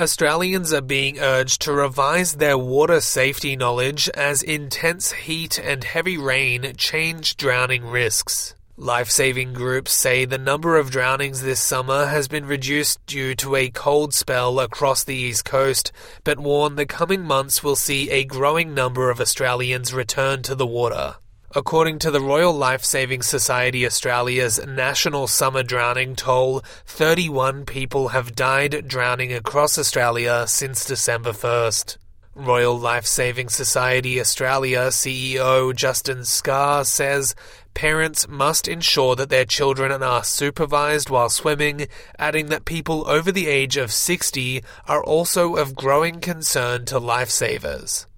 Australians are being urged to revise their water safety knowledge as intense heat and heavy rain change drowning risks. Life-saving groups say the number of drownings this summer has been reduced due to a cold spell across the east coast, but warn the coming months will see a growing number of Australians return to the water. According to the Royal Life-Saving Society Australia's national summer drowning toll, 31 people have died drowning across Australia since December 1st. Royal Life-Saving Society Australia CEO Justin Scarr says parents must ensure that their children are supervised while swimming, adding that people over the age of 60 are also of growing concern to lifesavers.